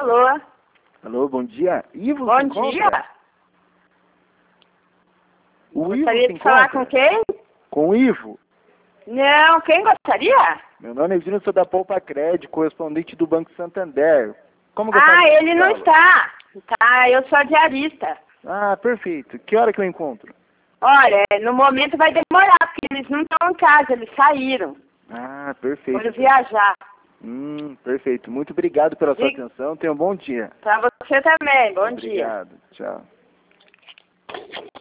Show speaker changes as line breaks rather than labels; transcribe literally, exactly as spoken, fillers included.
Alô?
Alô, bom dia. Ivo,
Bom
se encontra?
dia.
O Ivo
Gostaria
se
de falar
encontra?
com quem?
Com o Ivo.
Não, quem gostaria?
Meu nome é Gino, sou da Poupa Crédito, correspondente do Banco Santander. Como que eu
Ah,
posso
ele não
ajudá-lo?
está. Tá, eu sou a diarista.
Ah, perfeito. Que hora que eu encontro?
Olha, no momento vai demorar, porque eles não estão em casa, eles saíram.
Ah, perfeito.
Foram viajar.
Hum, perfeito. Muito obrigado pela sua
E-
atenção. Tenha um bom dia.
Pra você também, bom dia.
Obrigado. Tchau.